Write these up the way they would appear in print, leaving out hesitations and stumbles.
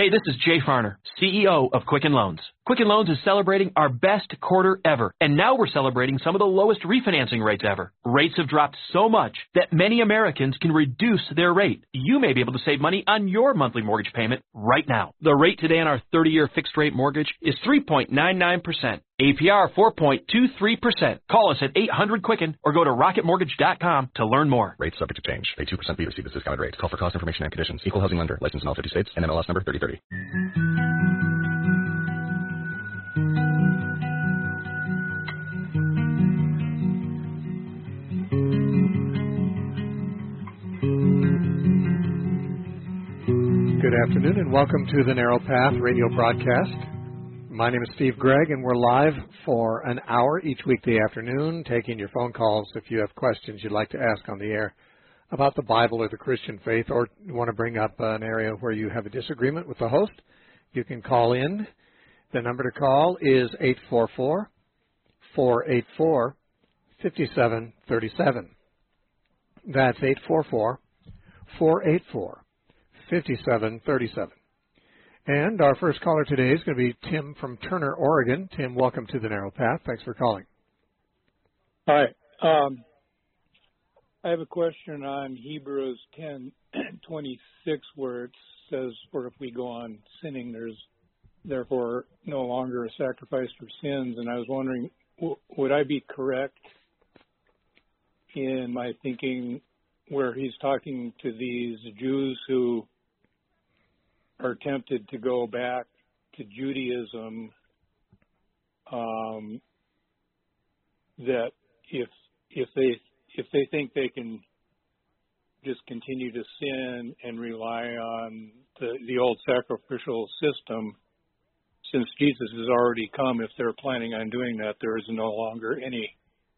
Hey, this is Jay Farner, CEO of Quicken Loans. Quicken Loans is celebrating our best quarter ever, and now we're celebrating some of the lowest refinancing rates ever. Rates have dropped so much that many Americans can reduce their rate. You may be able to save money on your monthly mortgage payment right now. The rate today on our 30-year fixed-rate mortgage is 3.99%. APR 4.23%. Call us at 800-QUICKEN or go to rocketmortgage.com to learn more. Rates subject to change. Pay 2% fee to receive this discounted rate. Call for cost information and conditions. Equal housing lender. Licensed in all 50 states. NMLS number 3030. Good afternoon and welcome to the Narrow Path radio broadcast. My name is Steve Gregg, and we're live for an hour each weekday afternoon, taking your phone calls if you have questions you'd like to ask on the air about the Bible or the Christian faith, or you want to bring up an area where you have a disagreement with the host. You can call in. The number to call is 844-484-5737. That's 844-484-5737. And our first caller today is going to be Tim from Turner, Oregon. Tim, welcome to the Narrow Path. Thanks for calling. Hi. I have a question on Hebrews 10:26, where it says, "For if we go on sinning, there's therefore no longer a sacrifice for sins." And I was wondering, would I be correct in my thinking where he's talking to these Jews who are tempted to go back to Judaism, that if they think they can just continue to sin and rely on the old sacrificial system, since Jesus has already come, if they're planning on doing that, there is no longer any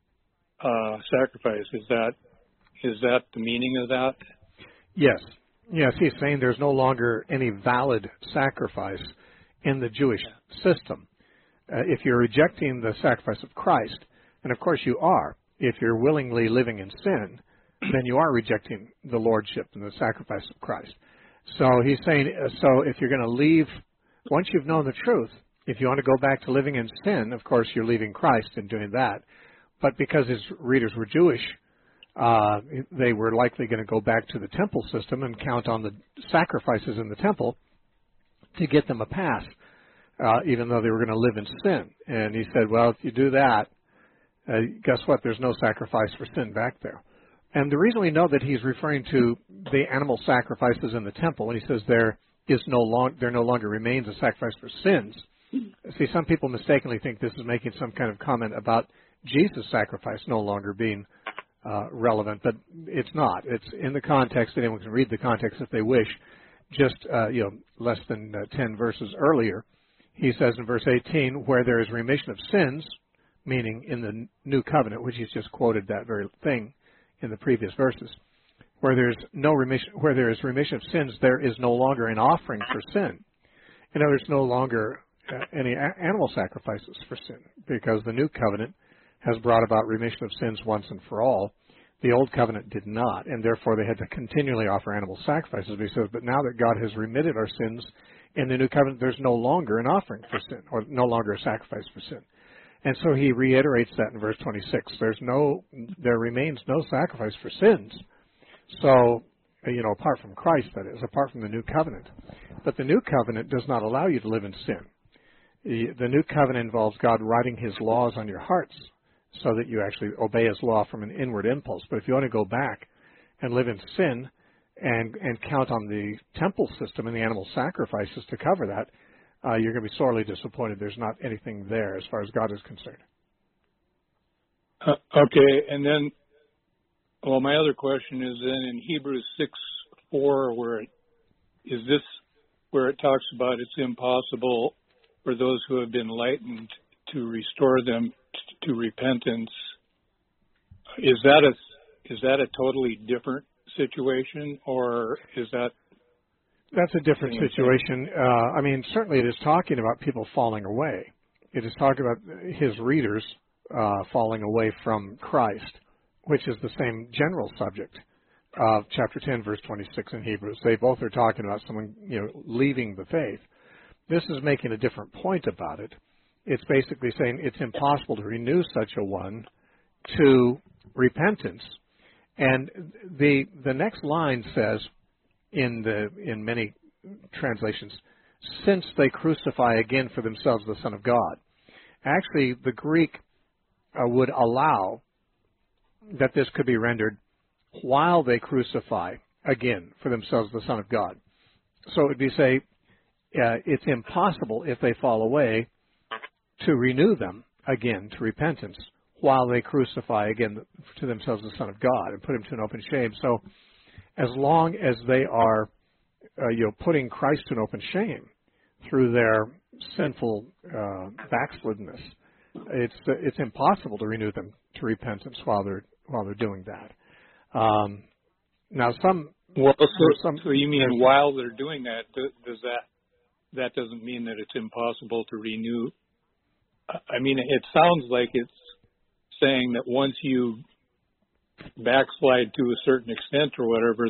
sacrifice. Is that the meaning of that? Yes. Yes, he's saying there's no longer any valid sacrifice in the Jewish system. If you're rejecting the sacrifice of Christ, and of course you are, if you're willingly living in sin, then you are rejecting the lordship and the sacrifice of Christ. So he's saying, so if you're going to leave, once you've known the truth, if you want to go back to living in sin, of course you're leaving Christ and doing that. But because his readers were Jewish, they were likely going to go back to the temple system and count on the sacrifices in the temple to get them a pass, even though they were going to live in sin. And he said, well, if you do that, guess what? There's no sacrifice for sin back there. And the reason we know that he's referring to the animal sacrifices in the temple, when he says there no longer remains a sacrifice for sins. See, some people mistakenly think this is making some kind of comment about Jesus' sacrifice no longer being relevant, but it's not. It's in the context. Anyone can read the context if they wish. Just less than 10 verses earlier, he says in verse 18, where there is remission of sins, meaning in the new covenant, which he's just quoted that very thing in the previous verses. Where there is remission of sins, there is no longer an offering for sin. In other words, no longer any animal sacrifices for sin, because the new covenant has brought about remission of sins once and for all. The old covenant did not, and therefore they had to continually offer animal sacrifices. But he says, but now that God has remitted our sins in the new covenant, there's no longer an offering for sin, or no longer a sacrifice for sin. And so he reiterates that in verse 26. There remains no sacrifice for sins. So, apart from Christ, that is, apart from the new covenant. But the new covenant does not allow you to live in sin. The new covenant involves God writing his laws on your hearts so that you actually obey his law from an inward impulse. But if you want to go back and live in sin and count on the temple system and the animal sacrifices to cover that, you're going to be sorely disappointed. There's not anything there as far as God is concerned. Okay, and then, my other question is then in Hebrews 6:4, where it talks about it's impossible for those who have been enlightened to restore them to repentance. Is that a totally different situation, or is that? That's a different situation. Certainly it is talking about people falling away. It is talking about his readers falling away from Christ, which is the same general subject. of chapter 10, verse 26 in Hebrews. They both are talking about someone, leaving the faith. This is making a different point about it. It's basically saying it's impossible to renew such a one to repentance. And the next line says, in many translations, since they crucify again for themselves the Son of God. Actually, the Greek would allow that this could be rendered while they crucify again for themselves the Son of God. So it would be say, it's impossible if they fall away to renew them again to repentance while they crucify again to themselves the Son of God and put him to an open shame. So as long as they are putting Christ to an open shame through their sinful backsliddenness, it's impossible to renew them to repentance while they're doing that. Now some. Well, so you mean while they're doing that, does that doesn't mean that it's impossible to renew? I mean, it sounds like it's saying that once you backslide to a certain extent or whatever,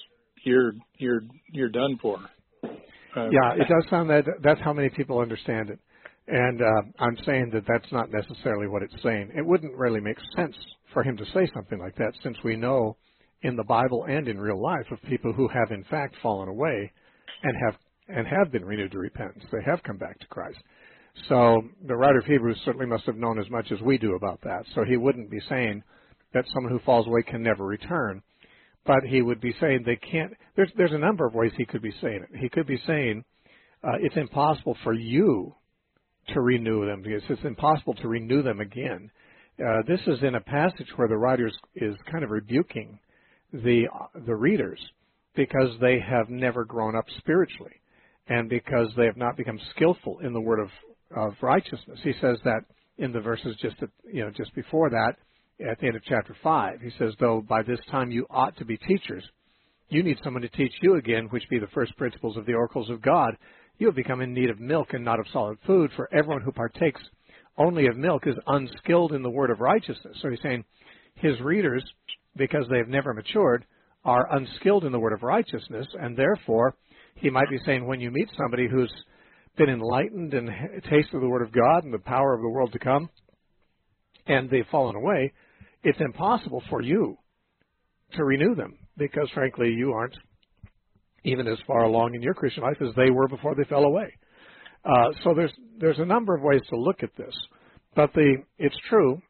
you're done for. Yeah, it does sound that's how many people understand it. And I'm saying that that's not necessarily what it's saying. It wouldn't really make sense for him to say something like that, since we know in the Bible and in real life of people who have in fact fallen away and have been renewed to repentance. They have come back to Christ. So the writer of Hebrews certainly must have known as much as we do about that. So he wouldn't be saying that someone who falls away can never return. But he would be saying they can't. There's a number of ways he could be saying it. He could be saying it's impossible for you to renew them, because it's impossible to renew them again. This is in a passage where the writer is kind of rebuking the readers because they have never grown up spiritually and because they have not become skillful in the word of righteousness. He says that in the verses just before that, at the end of chapter 5. He says, though by this time you ought to be teachers, you need someone to teach you again, which be the first principles of the oracles of God. You have become in need of milk and not of solid food, for everyone who partakes only of milk is unskilled in the word of righteousness. So he's saying his readers, because they have never matured, are unskilled in the word of righteousness, and therefore he might be saying when you meet somebody who's been enlightened and tasted the word of God and the power of the world to come, and they've fallen away, it's impossible for you to renew them, because frankly you aren't even as far along in your Christian life as they were before they fell away. So there's a number of ways to look at this, but it's true.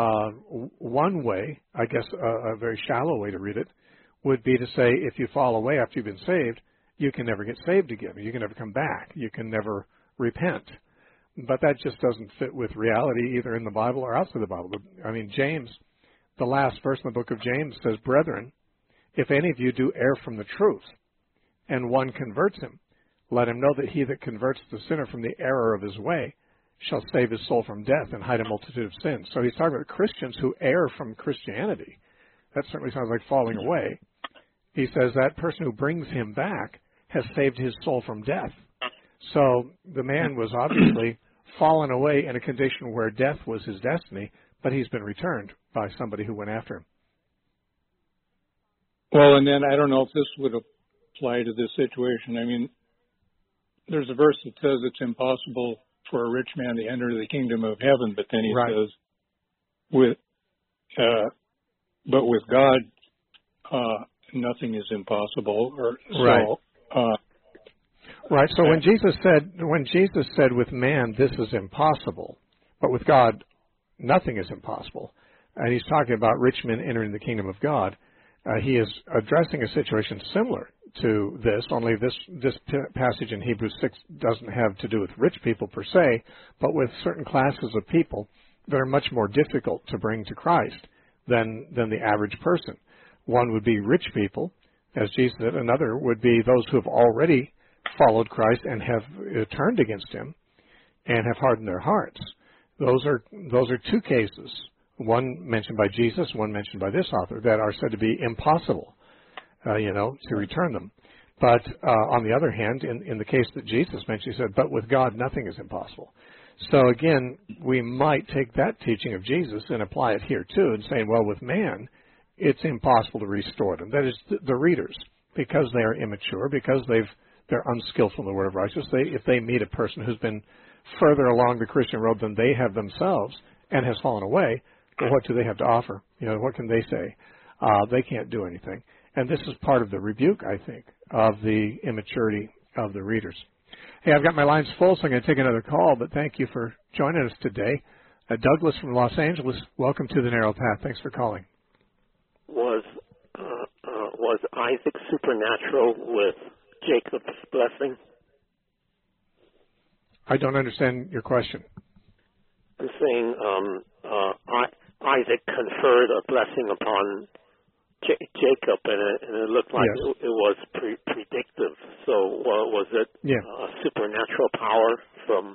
One way, I guess, a very shallow way to read it, would be to say if you fall away after you've been saved, you can never get saved again. You can never come back. You can never repent. But that just doesn't fit with reality either in the Bible or outside the Bible. I mean, James, the last verse in the book of James says, brethren, if any of you do err from the truth, and one converts him, let him know that he that converts the sinner from the error of his way shall save his soul from death and hide a multitude of sins. So he's talking about Christians who err from Christianity. That certainly sounds like falling away. He says that person who brings him back has saved his soul from death. So the man was obviously fallen away in a condition where death was his destiny, but he's been returned by somebody who went after him. Well, and then I don't know if this would apply to this situation. I mean, there's a verse that says it's impossible for a rich man to enter the kingdom of heaven, but then he says, but with God, nothing is impossible. Right. So when Jesus said with man, this is impossible, but with God, nothing is impossible, and he's talking about rich men entering the kingdom of God, he is addressing a situation similar to this, only this passage in Hebrews 6 doesn't have to do with rich people per se, but with certain classes of people that are much more difficult to bring to Christ than the average person. One would be rich people, as Jesus said. Another would be those who have already followed Christ and have turned against him and have hardened their hearts. Those are two cases, one mentioned by Jesus, one mentioned by this author, that are said to be impossible, to return them. But on the other hand, in the case that Jesus mentioned, he said, but with God nothing is impossible. So again, we might take that teaching of Jesus and apply it here too, and saying, well, with man, it's impossible to restore them. That is, the readers, because they are immature, because they're unskillful in the word of righteousness. If they meet a person who's been further along the Christian road than they have themselves and has fallen away, well, what do they have to offer? What can they say? They can't do anything. And this is part of the rebuke, I think, of the immaturity of the readers. Hey, I've got my lines full, so I'm going to take another call, but thank you for joining us today. Douglas from Los Angeles, welcome to the Narrow Path. Thanks for calling. Was Isaac supernatural with Jacob's blessing? I don't understand your question. I'm saying Isaac conferred a blessing upon Jacob, and it looked like yes. it was predictive. So was it a supernatural power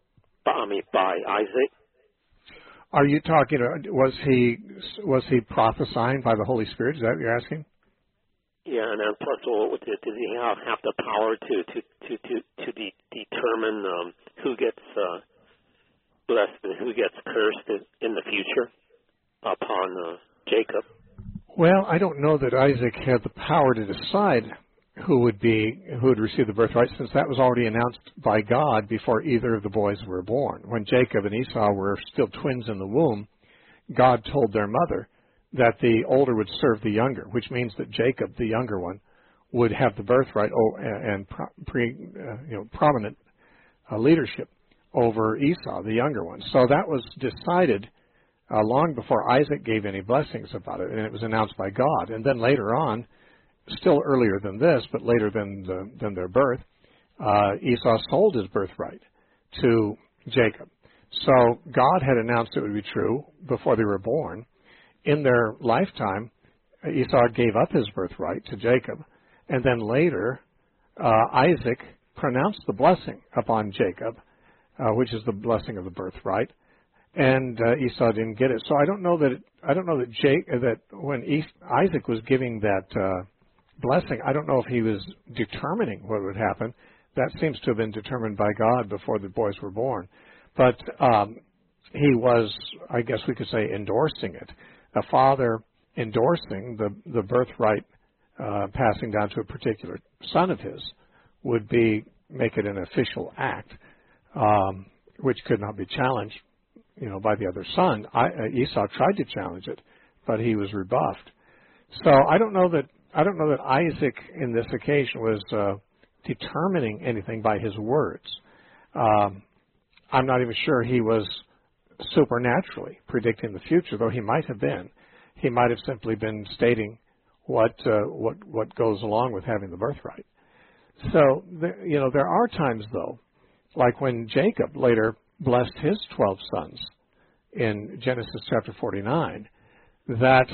by Isaac? Are you talking? Was he prophesying by the Holy Spirit? Is that what you're asking? Yeah, and then plus, did he have the power to determine who gets blessed and who gets cursed in the future upon Jacob? Well, I don't know that Isaac had the power to decide who would receive the birthright, since that was already announced by God before either of the boys were born. When Jacob and Esau were still twins in the womb, God told their mother that the older would serve the younger, which means that Jacob, the younger one, would have the birthright and prominent leadership over Esau, the younger one. So that was decided long before Isaac gave any blessings about it, and it was announced by God. And then later on, still earlier than this, but later than their birth, Esau sold his birthright to Jacob. So God had announced it would be true before they were born. In their lifetime, Esau gave up his birthright to Jacob, and then later Isaac pronounced the blessing upon Jacob, which is the blessing of the birthright, and Esau didn't get it. So I don't know that when Isaac was giving that blessing, I don't know if he was determining what would happen. That seems to have been determined by God before the boys were born. But he was, I guess we could say, endorsing it. A father endorsing the birthright passing down to a particular son of his would make it an official act, which could not be challenged, by the other son. Esau tried to challenge it, but he was rebuffed. So I don't know that Isaac in this occasion was determining anything by his words. I'm not even sure he was supernaturally predicting the future, though he might have been. He might have simply been stating what goes along with having the birthright. So there are times, though, like when Jacob later blessed his 12 sons in Genesis chapter 49, that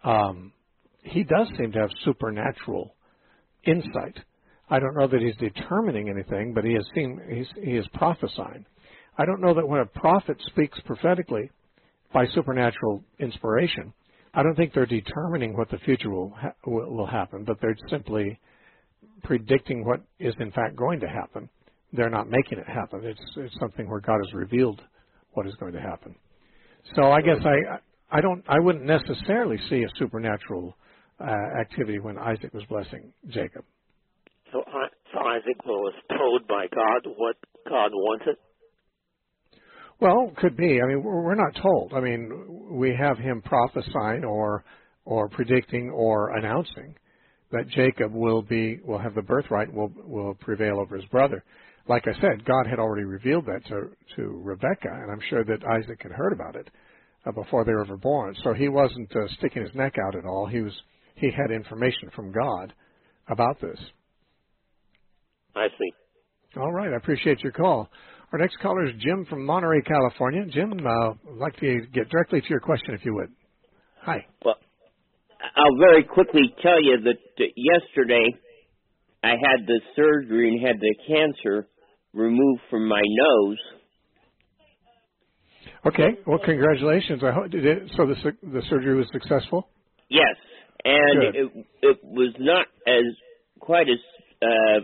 he does seem to have supernatural insight. I don't know that he's determining anything, but he is prophesying. I don't know that when a prophet speaks prophetically by supernatural inspiration, I don't think they're determining what the future will happen, but they're simply predicting what is in fact going to happen. They're not making it happen. It's something where God has revealed what is going to happen. So I guess I wouldn't necessarily see a supernatural activity when Isaac was blessing Jacob. So Isaac was told by God what God wanted? Well, could be. I mean, we're not told. I mean, we have him prophesying or predicting or announcing that Jacob will have the birthright, will prevail over his brother. Like I said, God had already revealed that to Rebekah, and I'm sure that Isaac had heard about it before they were ever born. So he wasn't sticking his neck out at all. He had information from God about this. I see. All right. I appreciate your call. Our next caller is Jim from Monterey, California. Jim, I'd like to get directly to your question, if you would. Hi. Well, I'll very quickly tell you that yesterday I had the surgery and had the cancer removed from my nose. Okay. Well, congratulations. I hope so. The surgery was successful? Yes, and it was not quite as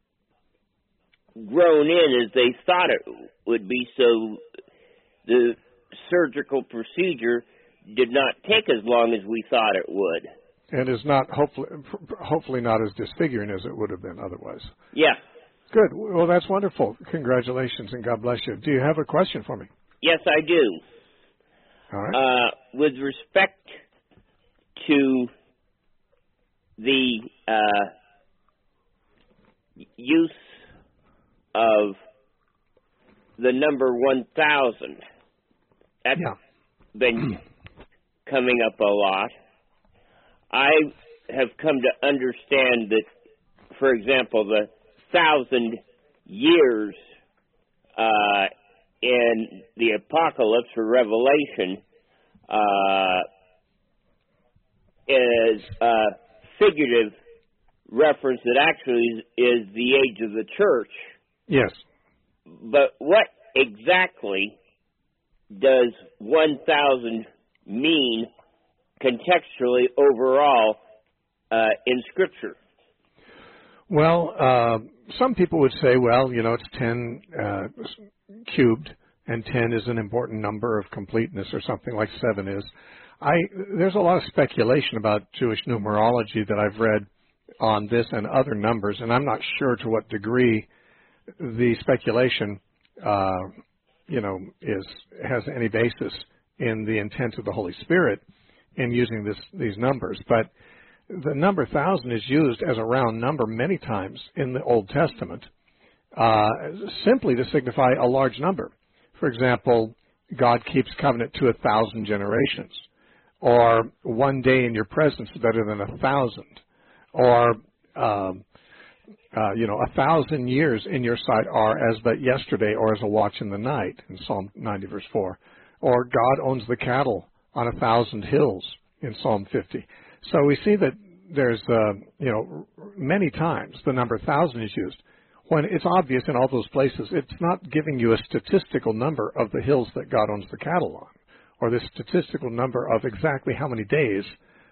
grown in as they thought it would be. So the surgical procedure did not take as long as we thought it would. And is not hopefully not as disfiguring as it would have been otherwise. Yeah. Good. Well, that's wonderful. Congratulations and God bless you. Do you have a question for me? Yes, I do. All right. With respect to the use of the number 1,000, that's been coming up a lot. I have come to understand that, for example, the 1,000 years in the Apocalypse or Revelation is a figurative reference that actually is the age of the church. Yes. But what exactly does 1,000 mean contextually overall in Scripture? Well, some people would say, well, it's 10 cubed, and 10 is an important number of completeness, or something like 7 is. There's a lot of speculation about Jewish numerology that I've read on this and other numbers, and I'm not sure to what degree the speculation, has any basis in the intent of the Holy Spirit in using these numbers. But the number 1,000 is used as a round number many times in the Old Testament, simply to signify a large number. For example, God keeps covenant to 1,000 generations, or one day in your presence is better than 1,000, or 1,000 years in your sight are as but yesterday, or as a watch in the night, in Psalm 90 verse 4, or God owns the cattle on 1,000 hills in Psalm 50. So we see that there's, many times the number 1,000 is used. When it's obvious in all those places, it's not giving you a statistical number of the hills that God owns the cattle on, or the statistical number of exactly how many days,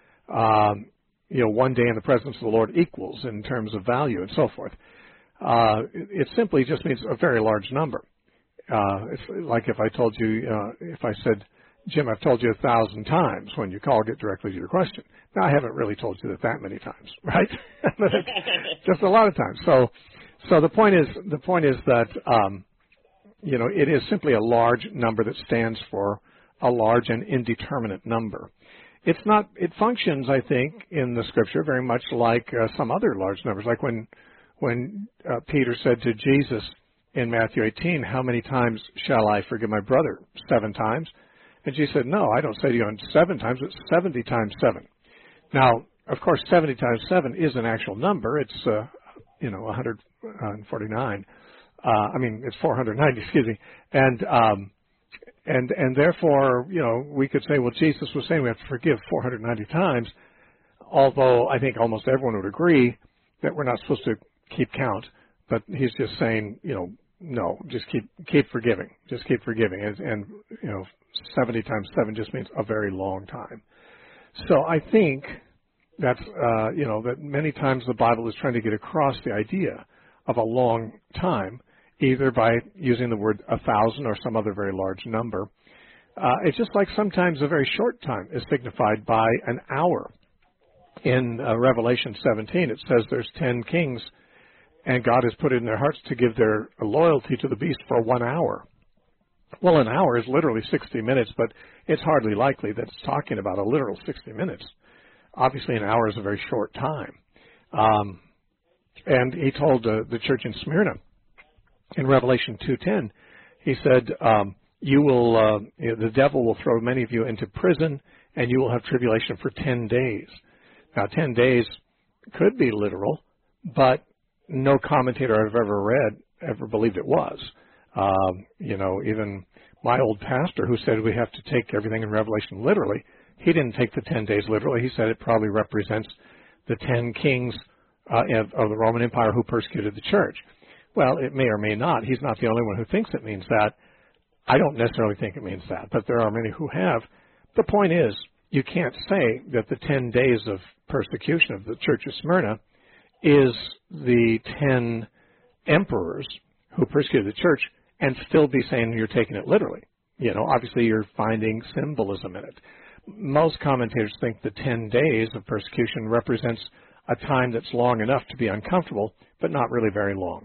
one day in the presence of the Lord equals in terms of value and so forth. It simply just means a very large number. It's like if I told you, if I said, Jim, I've told you 1,000 times when you call, get directly to your question. Now, I haven't really told you that many times, right? Just a lot of times. So the point is that, it is simply a large number that stands for a large and indeterminate number. It functions, I think, in the Scripture very much like some other large numbers, like when Peter said to Jesus in Matthew 18, how many times shall I forgive my brother? 7 times? And Jesus said, no, I don't say to you on 7 times, it's 70 times 7. Now, of course, 70 times 7 is an actual number. It's, 149. It's 490, excuse me. And therefore, we could say, well, Jesus was saying we have to forgive 490 times, although I think almost everyone would agree that we're not supposed to keep count. But he's just saying, no, just keep forgiving. Just keep forgiving. And 70 times 7 just means a very long time. So I think that's, that many times the Bible is trying to get across the idea of a long time, either by using the word 1,000 or some other very large number. It's just like sometimes a very short time is signified by an hour. In Revelation 17, it says there's 10 kings, and God has put it in their hearts to give their loyalty to the beast for 1 hour. Well, an hour is literally 60 minutes, but it's hardly likely that it's talking about a literal 60 minutes. Obviously, an hour is a very short time. And he told the church in Smyrna in Revelation 2:10, he said, the devil will throw many of you into prison, and you will have tribulation for 10 days. Now, 10 days could be literal, but no commentator I've ever read ever believed it was. Even my old pastor, who said we have to take everything in Revelation literally, he didn't take the 10 days literally. He said it probably represents the 10 kings of the Roman Empire who persecuted the church. Well, it may or may not. He's not the only one who thinks it means that. I don't necessarily think it means that, but there are many who have. The point is, you can't say that the 10 days of persecution of the church of Smyrna is the 10 emperors who persecuted the church and still be saying you're taking it literally. Obviously you're finding symbolism in it. most commentators think the 10 days of persecution represents a time that's long enough to be uncomfortable, but not really very long.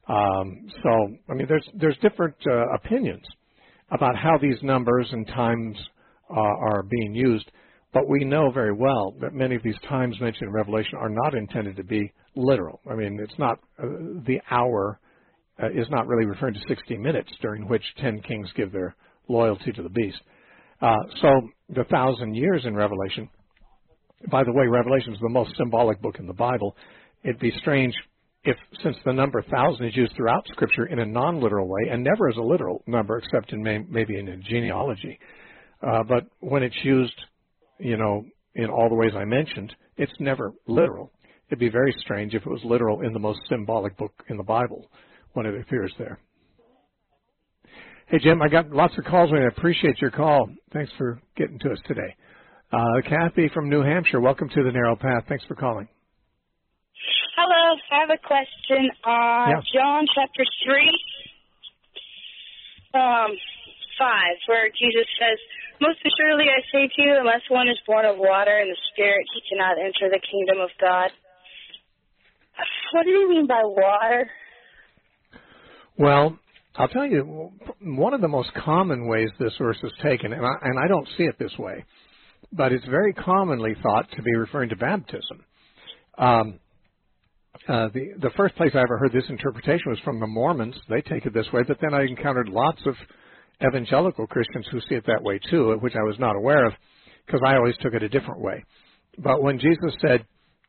There's different opinions about how these numbers and times are being used, but we know very well that many of these times mentioned in Revelation are not intended to be literal. I mean, it's not the hour is not really referring to 60 minutes during which 10 kings give their loyalty to the beast. So the 1,000 years in Revelation, by the way, Revelation is the most symbolic book in the Bible. It'd be strange if, since the number 1,000 is used throughout Scripture in a non-literal way, and never as a literal number except in maybe in a genealogy, but when it's used, in all the ways I mentioned, it's never literal. It'd be very strange if it was literal in the most symbolic book in the Bible when it appears there. Hey, Jim, I got lots of calls, and I appreciate your call. Thanks for getting to us today. Kathy from New Hampshire, welcome to the Narrow Path. Thanks for calling. Hello, I have a question on John chapter 3, 5, where Jesus says, "Most assuredly I say to you, unless one is born of water and the Spirit, he cannot enter the kingdom of God." What do you mean by water? Well, I'll tell you, one of the most common ways this verse is taken, and I don't see it this way, but it's very commonly thought to be referring to baptism. The first place I ever heard this interpretation was from the Mormons. They take it this way, but then I encountered lots of evangelical Christians who see it that way too, which I was not aware of because I always took it a different way. But when Jesus said,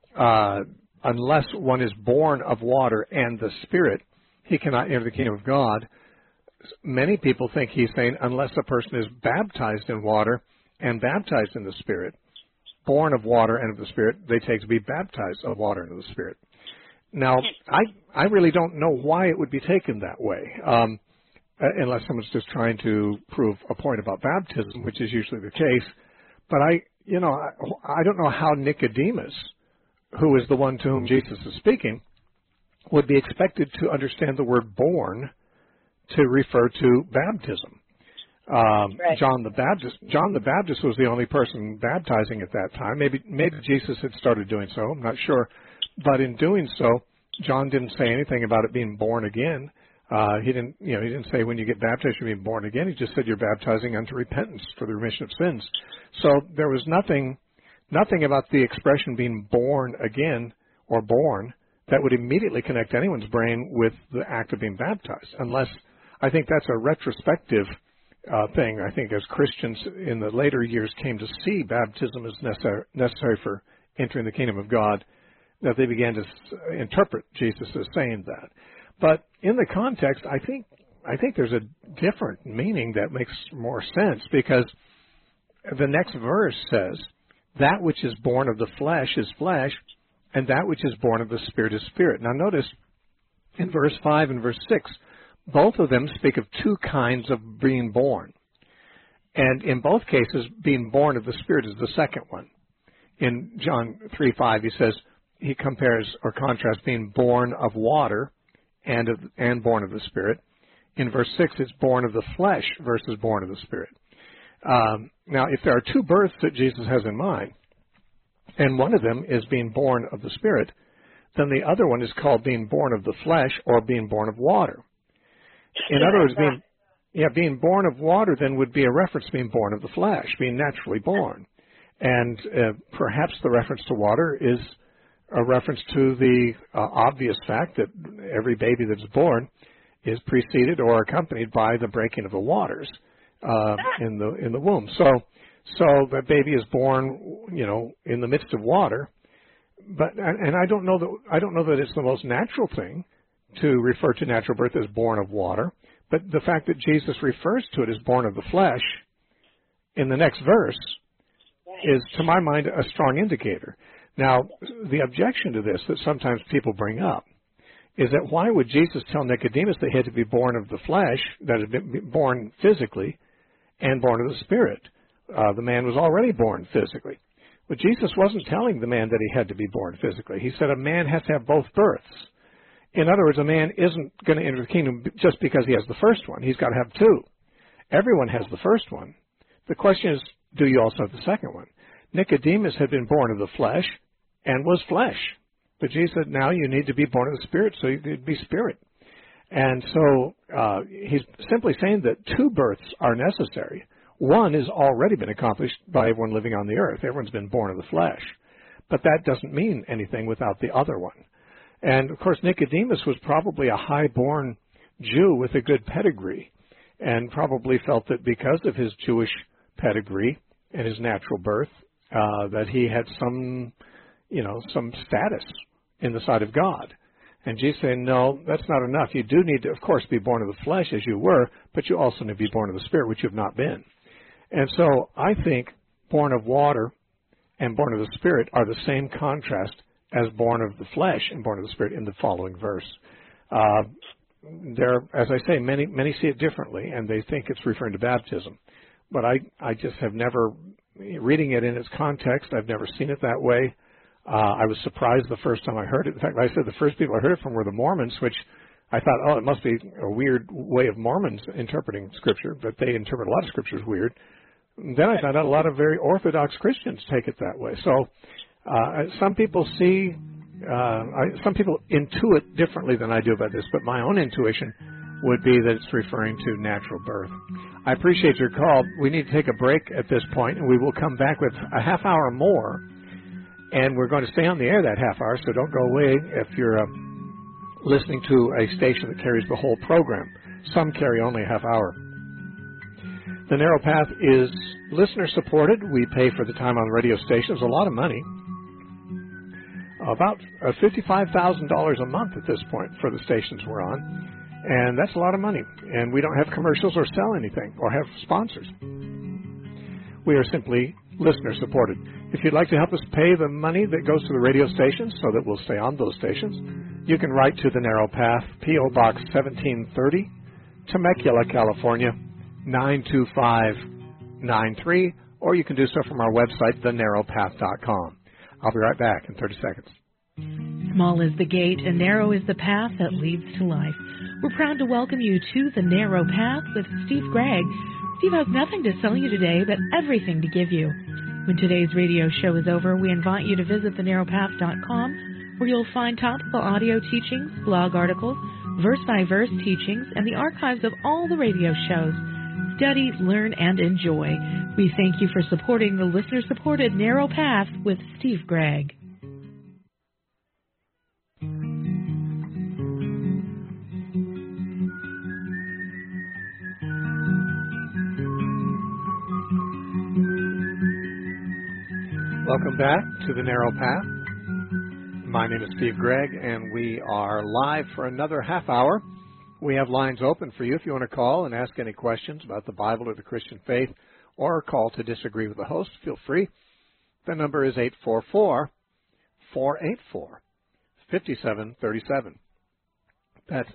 unless one is born of water and the Spirit, he cannot enter the kingdom of God, many people think he's saying unless a person is baptized in water and baptized in the Spirit, born of water and of the Spirit, they take to be baptized of water and of the Spirit. Now, I really don't know why it would be taken that way, unless someone's just trying to prove a point about baptism, which is usually the case. But I don't know how Nicodemus, who is the one to whom Jesus is speaking, would be expected to understand the word born to refer to baptism. Right. John the Baptist was the only person baptizing at that time. Maybe Jesus had started doing so, I'm not sure. But in doing so, John didn't say anything about it being born again. He didn't say when you get baptized you're being born again. He just said you're baptizing unto repentance for the remission of sins. So there was nothing about the expression being born again or born that would immediately connect anyone's brain with the act of being baptized, unless I think that's a retrospective thing. I think as Christians in the later years came to see baptism as necessary for entering the kingdom of God, that they began to interpret Jesus as saying that. But in the context, I think there's a different meaning that makes more sense, because the next verse says, that which is born of the flesh is flesh, and that which is born of the Spirit is spirit. Now notice, in verse 5 and verse 6, both of them speak of two kinds of being born. And in both cases, being born of the Spirit is the second one. In John 3:5, he compares or contrasts being born of water and born of the Spirit. In verse 6, it's born of the flesh versus born of the Spirit. Now, if there are two births that Jesus has in mind, and one of them is being born of the Spirit, then the other one is called being born of the flesh or being born of water. In other words, being born of water then would be a reference to being born of the flesh, being naturally born. And perhaps the reference to water is a reference to the obvious fact that every baby that's born is preceded or accompanied by the breaking of the waters in the womb. So the baby is born, in the midst of water. But I don't know that it's the most natural thing to refer to natural birth as born of water. But the fact that Jesus refers to it as born of the flesh in the next verse is, to my mind, a strong indicator. Now, the objection to this that sometimes people bring up is that why would Jesus tell Nicodemus that he had to be born of the flesh, that had been born physically, and born of the Spirit? The man was already born physically. But Jesus wasn't telling the man that he had to be born physically. He said a man has to have both births. In other words, a man isn't going to enter the kingdom just because he has the first one. He's got to have two. Everyone has the first one. The question is, do you also have the second one? Nicodemus had been born of the flesh and was flesh. But Jesus said, now you need to be born of the Spirit so you could be spirit. And so he's simply saying that two births are necessary. One has already been accomplished by everyone living on the earth. Everyone's been born of the flesh. But that doesn't mean anything without the other one. And, of course, Nicodemus was probably a high-born Jew with a good pedigree and probably felt that because of his Jewish pedigree and his natural birth, that he had some status in the sight of God. And Jesus saying, no, that's not enough. You do need to, of course, be born of the flesh as you were, but you also need to be born of the Spirit, which you have not been. And so I think born of water and born of the Spirit are the same contrast as born of the flesh and born of the Spirit in the following verse. There, as I say, many see it differently, and they think it's referring to baptism. But I just have never, reading it in its context, I've never seen it that way. I was surprised the first time I heard it. In fact, like I said, the first people I heard it from were the Mormons, which I thought, oh, it must be a weird way of Mormons interpreting Scripture, but they interpret a lot of Scriptures weird. Then I found out a lot of very Orthodox Christians take it that way. So some people some people intuit differently than I do about this, but my own intuition would be that it's referring to natural birth. I appreciate your call. We need to take a break at this point, and we will come back with a half hour more. And we're going to stay on the air that half hour, so don't go away if you're listening to a station that carries the whole program. Some carry only a half hour. The Narrow Path is listener-supported. We pay for the time on the radio station. It's a lot of money. About $55,000 a month at this point for the stations we're on. And that's a lot of money. And we don't have commercials or sell anything or have sponsors. We are simply listener-supported. If you'd like to help us pay the money that goes to the radio stations so that we'll stay on those stations, you can write to The Narrow Path, P.O. Box 1730, Temecula, California, 92593, or you can do so from our website, thenarrowpath.com. I'll be right back in 30 seconds. Small is the gate and narrow is the path that leads to life. We're proud to welcome you to The Narrow Path with Steve Gregg. Steve has nothing to sell you today, but everything to give you. When today's radio show is over, we invite you to visit thenarrowpath.com, where you'll find topical audio teachings, blog articles, verse-by-verse teachings, and the archives of all the radio shows. Study, learn, and enjoy. We thank you for supporting the listener-supported Narrow Path with Steve Gregg. Welcome back to The Narrow Path. My name is Steve Gregg, and we are live for another half hour. We have lines open for you if you want to call and ask any questions about the Bible or the Christian faith, or call to disagree with the host. Feel free. The number is 844-484-5737. That's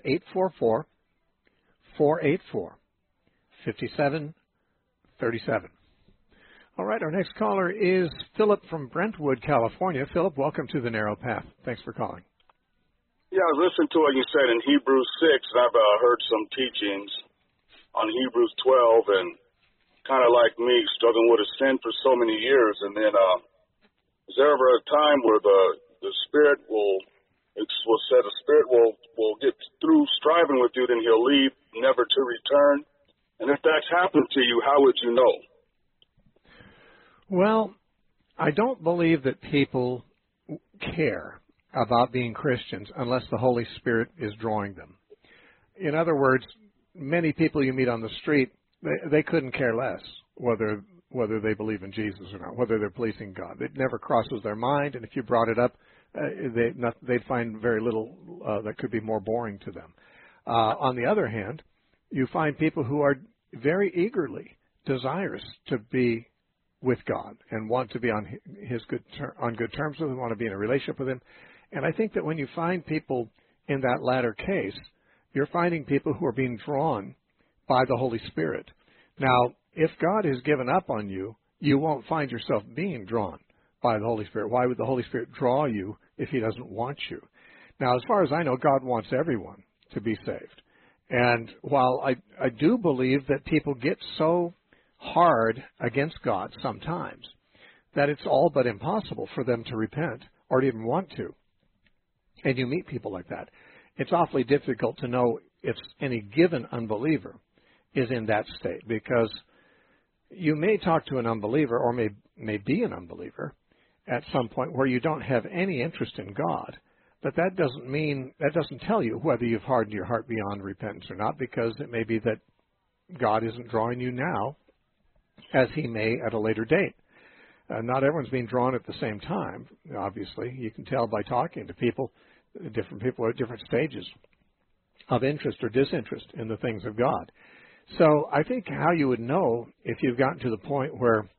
844-484-5737. All right, our next caller is Philip from Brentwood, California. Philip, welcome to The Narrow Path. Thanks for calling. Yeah, I was listening to what you said in Hebrews 6, and I've heard some teachings on Hebrews 12, and kind of like me, struggling with a sin for so many years. And then is there ever a time where the Spirit will say the Spirit will get through striving with you, then he'll leave, never to return? And if that's happened to you, how would you know? Well, I don't believe that people care about being Christians unless the Holy Spirit is drawing them. In other words, many people you meet on the street, they couldn't care less whether they believe in Jesus or not, whether they're pleasing God. It never crosses their mind, and if you brought it up, they'd find very little that could be more boring to them. On the other hand, you find people who are very eagerly desirous to be with God and want to be on good terms with Him, want to be in a relationship with Him. And I think that when you find people in that latter case, you're finding people who are being drawn by the Holy Spirit. Now, if God has given up on you, you won't find yourself being drawn by the Holy Spirit. Why would the Holy Spirit draw you if He doesn't want you? Now, as far as I know, God wants everyone to be saved. And while I do believe that people get so hard against God sometimes that it's all but impossible for them to repent or to even want to. And you meet people like that. It's awfully difficult to know if any given unbeliever is in that state, because you may talk to an unbeliever or may be an unbeliever at some point where you don't have any interest in God, but that doesn't tell you whether you've hardened your heart beyond repentance or not, because it may be that God isn't drawing you now as he may at a later date. Not everyone's being drawn at the same time, obviously. You can tell by talking to people. Different people are at different stages of interest or disinterest in the things of God. So I think how you would know if you've gotten to the point where,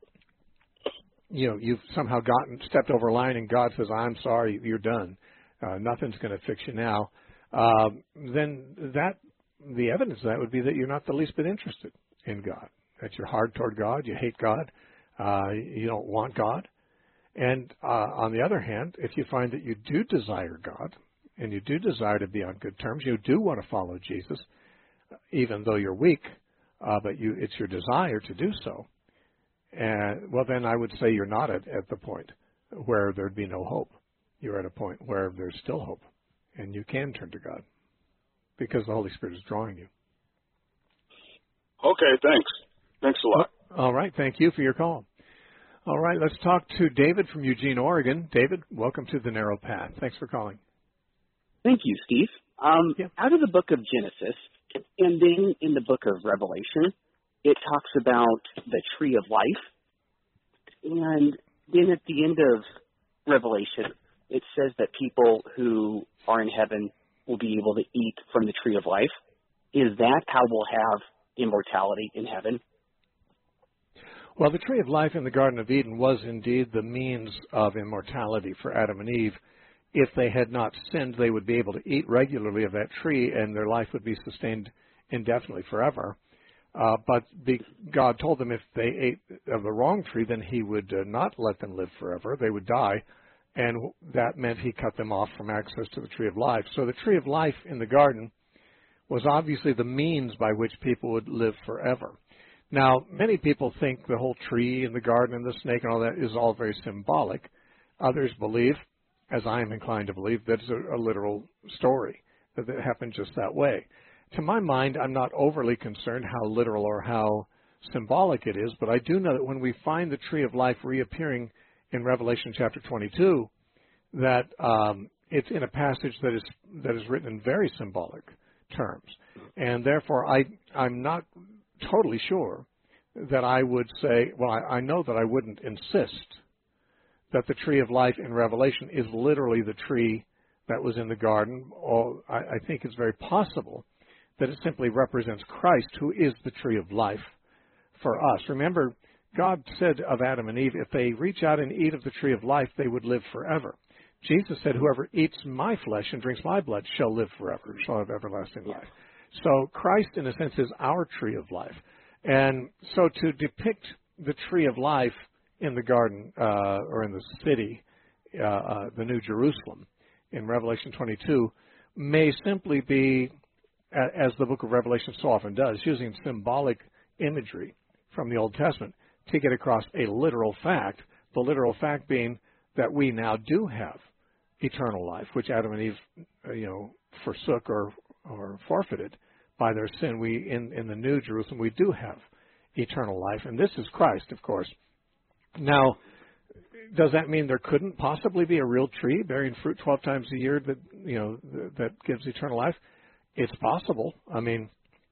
you've somehow stepped over a line and God says, I'm sorry, you're done. Nothing's going to fix you now. Then the evidence of that would be that you're not the least bit interested in God, that you're hard toward God, you hate God, you don't want God. And on the other hand, if you find that you do desire God and you do desire to be on good terms, you do want to follow Jesus, even though you're weak, but it's your desire to do so, well, then I would say you're not at the point where there'd be no hope. You're at a point where there's still hope, and you can turn to God because the Holy Spirit is drawing you. Okay, thanks. Thanks a lot. All right, thank you for your call. All right, let's talk to David from Eugene, Oregon. David, welcome to The Narrow Path. Thanks for calling. Thank you, Steve. Out of the book of Genesis, and then in the book of Revelation, it talks about the tree of life. And then at the end of Revelation, it says that people who are in heaven will be able to eat from the tree of life. Is that how we'll have immortality in heaven? Well, the tree of life in the Garden of Eden was indeed the means of immortality for Adam and Eve. If they had not sinned, they would be able to eat regularly of that tree, and their life would be sustained indefinitely forever. But God told them if they ate of the wrong tree, then he would not let them live forever. They would die, and that meant he cut them off from access to the tree of life. So the tree of life in the garden was obviously the means by which people would live forever. Now, many people think the whole tree and the garden and the snake and all that is all very symbolic. Others believe, as I am inclined to believe, that it's a literal story, that it happened just that way. To my mind, I'm not overly concerned how literal or how symbolic it is, but I do know that when we find the tree of life reappearing in Revelation chapter 22, that it's in a passage that is written in very symbolic terms. And therefore, I'm not totally sure that I would say, well, I know that I wouldn't insist that the tree of life in Revelation is literally the tree that was in the garden. Or I think it's very possible that it simply represents Christ, who is the tree of life for us. Remember, God said of Adam and Eve, if they reach out and eat of the tree of life, they would live forever. Jesus said, whoever eats my flesh and drinks my blood shall live forever, shall have everlasting life. So Christ, in a sense, is our tree of life. And so to depict the tree of life in the garden or in the city, the New Jerusalem, in Revelation 22, may simply be, as the book of Revelation so often does, using symbolic imagery from the Old Testament to get across a literal fact, the literal fact being that we now do have eternal life, which Adam and Eve, forsook or forfeited by their sin. We in the New Jerusalem, we do have eternal life, and this is Christ, of course. Now, does that mean there couldn't possibly be a real tree bearing fruit 12 times a year that gives eternal life? It's possible. I mean,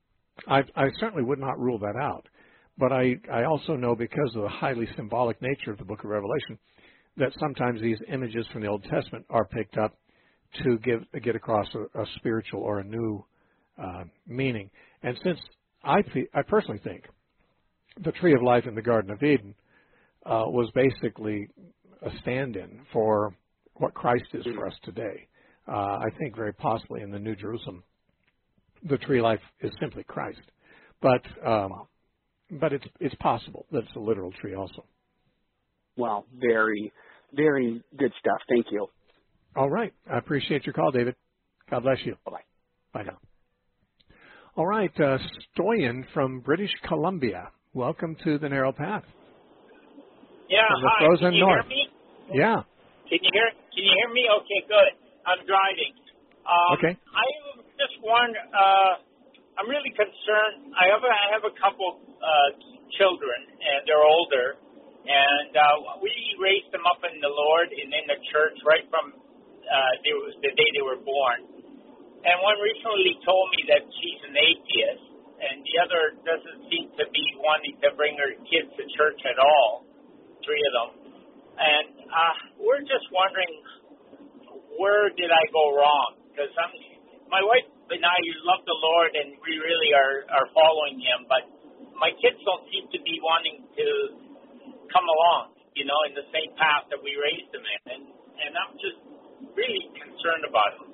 I certainly would not rule that out. But I also know, because of the highly symbolic nature of the book of Revelation, that sometimes these images from the Old Testament are picked up to get across a spiritual or a new meaning. And since I personally think the tree of life in the Garden of Eden was basically a stand-in for what Christ is for us today, I think very possibly in the New Jerusalem, the tree of life is simply Christ. But it's possible that it's a literal tree also. Wow, very, very good stuff. Thank you. All right. I appreciate your call, David. God bless you. Bye-bye. Bye now. All right. Stoyan from British Columbia. Welcome to the Narrow Path. Yeah, From the hi. frozen Can you north. hear me? Yeah. Can you hear me? Okay, good. I'm driving. Okay. I'm just I'm really concerned. I have a couple children, and they're older, and we raised them up in the Lord and in the church right from the day they were born. And one recently told me that she's an atheist, and the other doesn't seem to be wanting to bring her kids to church at all, 3 of them. And we're just wondering, where did I go wrong? Because my wife and I love the Lord, and we really are following Him, but my kids don't seem to be wanting to come along, in the same path that we raised them in. And I'm just really concerned about them.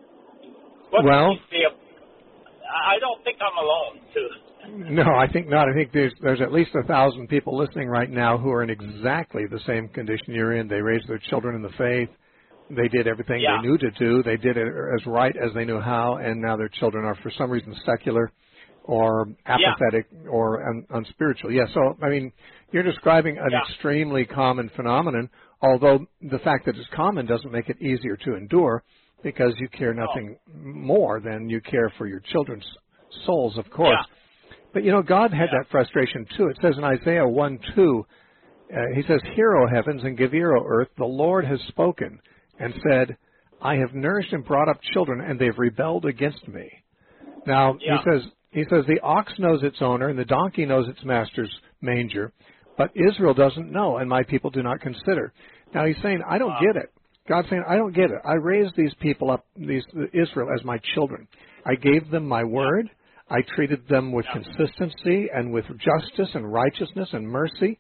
I don't think I'm alone, too. No, I think not. I think there's at least 1,000 people listening right now who are in exactly the same condition you're in. They raised their children in the faith. They did everything they knew to do. They did it as right as they knew how, and now their children are for some reason secular or apathetic or unspiritual. Yeah, so, I mean, you're describing an extremely common phenomenon, although the fact that it's common doesn't make it easier to endure because you care nothing more than you care for your children's souls, of course. But, God had that frustration, too. It says in Isaiah 1:2, He says, "Hear, O heavens, and give ear, O earth, the Lord has spoken, and said, I have nourished and brought up children, and they've rebelled against me." Now, he says, the ox knows its owner, and the donkey knows its master's manger, but Israel doesn't know, and my people do not consider. Now, he's saying, I don't get it. God's saying, I don't get it. I raised these people up, Israel, as my children. I gave them my word. I treated them with consistency and with justice and righteousness and mercy.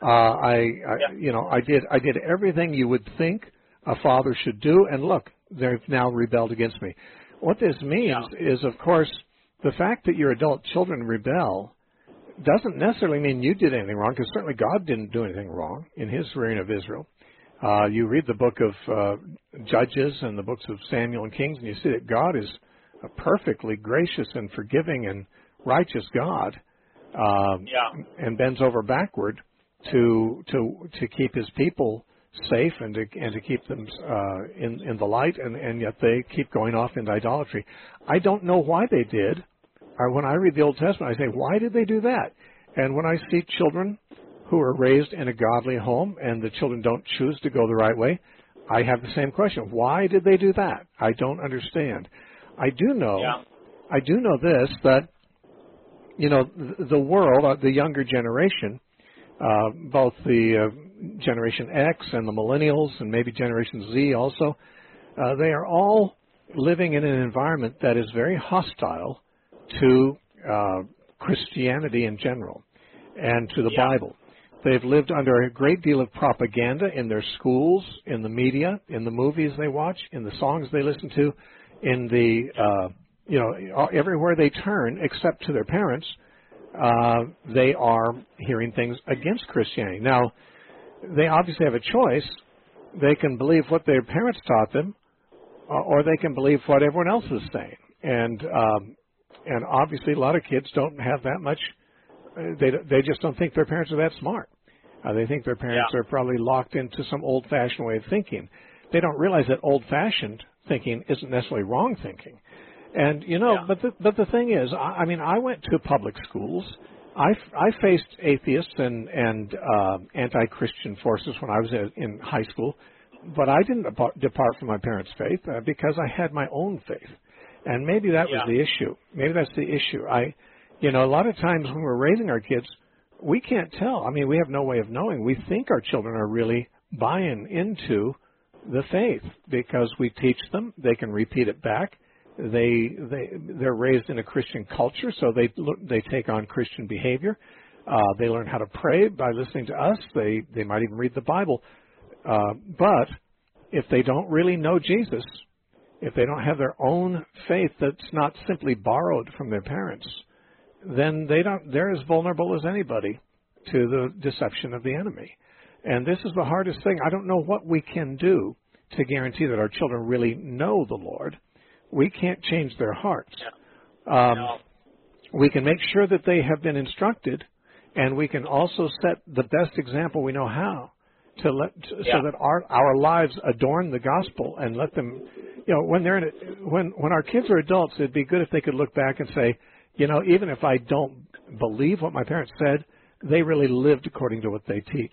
I did everything you would think a father should do, and look, they've now rebelled against me. What this means is, of course, the fact that your adult children rebel doesn't necessarily mean you did anything wrong, because certainly God didn't do anything wrong in His reign of Israel. You read the book of Judges and the books of Samuel and Kings, and you see that God is a perfectly gracious and forgiving and righteous God, and bends over backward to keep His people safe and to keep them in the light, and yet they keep going off into idolatry. I don't know why they did. When I read the Old Testament, I say, why did they do that? And when I see children who are raised in a godly home and the children don't choose to go the right way, I have the same question. Why did they do that? I don't understand. I do know this, that, the world, the younger generation, both the Generation X and the millennials and maybe Generation Z also, they are all living in an environment that is very hostile to Christianity in general and to the Bible. They've lived under a great deal of propaganda in their schools, in the media, in the movies they watch, in the songs they listen to, in the, everywhere they turn, except to their parents, they are hearing things against Christianity. Now, they obviously have a choice. They can believe what their parents taught them, or they can believe what everyone else is saying. And obviously, a lot of kids don't have that much. They just don't think their parents are that smart. They think their parents are probably locked into some old-fashioned way of thinking. They don't realize that old-fashioned thinking isn't necessarily wrong thinking. And but the thing is, I went to public schools. I faced atheists and anti-Christian forces when I was in high school, but I didn't depart from my parents' faith because I had my own faith. And maybe that was the issue. Maybe that's the issue. A lot of times when we're raising our kids, we can't tell. I mean, we have no way of knowing. We think our children are really buying into the faith because we teach them. They can repeat it back. They're raised in a Christian culture, so they take on Christian behavior. They learn how to pray by listening to us. They might even read the Bible. But if they don't really know Jesus, if they don't have their own faith that's not simply borrowed from their parents, then they're as vulnerable as anybody to the deception of the enemy. And this is the hardest thing. I don't know what we can do to guarantee that our children really know the Lord. We can't change their hearts. We can make sure that they have been instructed and we can also set the best example we know how so that our lives adorn the gospel and let them, when they're when our kids are adults, it'd be good if they could look back and say, even if I don't believe what my parents said, they really lived according to what they teach,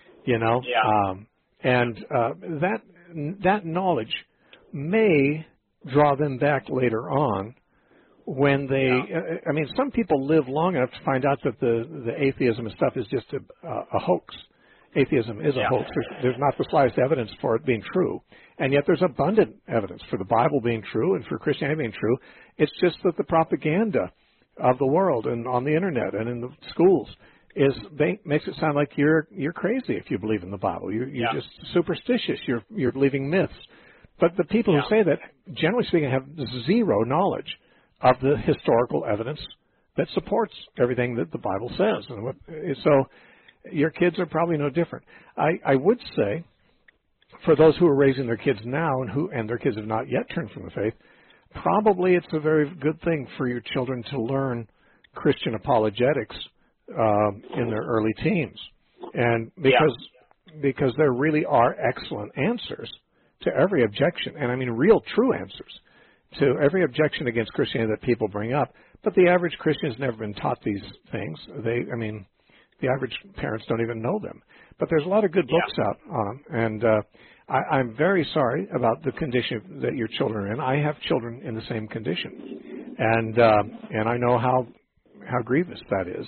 that knowledge may draw them back later on when they, some people live long enough to find out that the atheism and stuff is just a hoax. Atheism is a hoax. There's not the slightest evidence for it being true. And yet there's abundant evidence for the Bible being true and for Christianity being true. It's just that the propaganda of the world and on the internet and in the schools makes it sound like you're crazy if you believe in the Bible. You're just superstitious. You're believing myths. But the people who say that, generally speaking, have zero knowledge of the historical evidence that supports everything that the Bible says. And so your kids are probably no different. I would say, for those who are raising their kids now and their kids have not yet turned from the faith, probably it's a very good thing for your children to learn Christian apologetics in their early teens, and because there really are excellent answers to every objection, and I mean real true answers to every objection against Christianity that people bring up. But the average Christian has never been taught these things. The average parents don't even know them. But there's a lot of good books out on them, and I'm very sorry about the condition that your children are in. I have children in the same condition, and I know how grievous that is.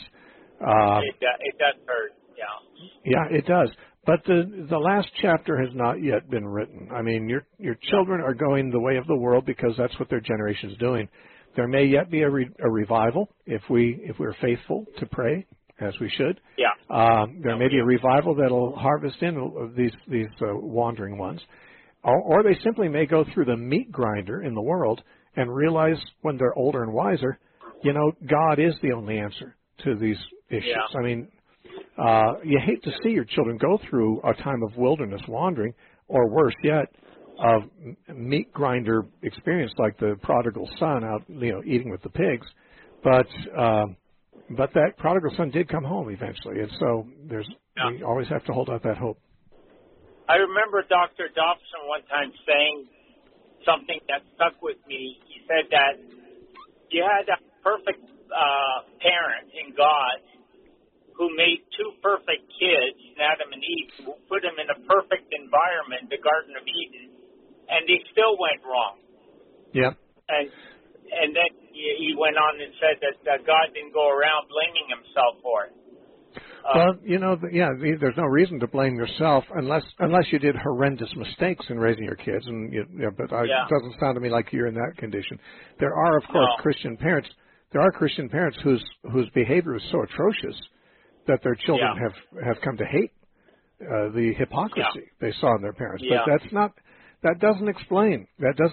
It does hurt, Yeah, it does. But the last chapter has not yet been written. I mean, your children are going the way of the world because that's what their generation is doing. There may yet be a revival if we're faithful to pray as we should. There may be a revival that'll harvest in these wandering ones, or they simply may go through the meat grinder in the world and realize when they're older and wiser, God is the only answer to these issues. I mean, you hate to see your children go through a time of wilderness wandering, or worse yet, of meat grinder experience like the prodigal son out, eating with the pigs. But that prodigal son did come home eventually, and so we always have to hold out that hope. I remember Dr. Dobson one time saying something that stuck with me. He said that you had a perfect parent in God who made two perfect kids, Adam and Eve, who put them in a perfect environment, the Garden of Eden, and they still went wrong. Yeah. And then he went on and said that God didn't go around blaming himself for it. Well, there's no reason to blame yourself unless you did horrendous mistakes in raising your kids. And it doesn't sound to me like you're in that condition. There are, of course, Christian parents. There are Christian parents whose behavior is so atrocious that their children have come to hate the hypocrisy they saw in their parents. But that doesn't explain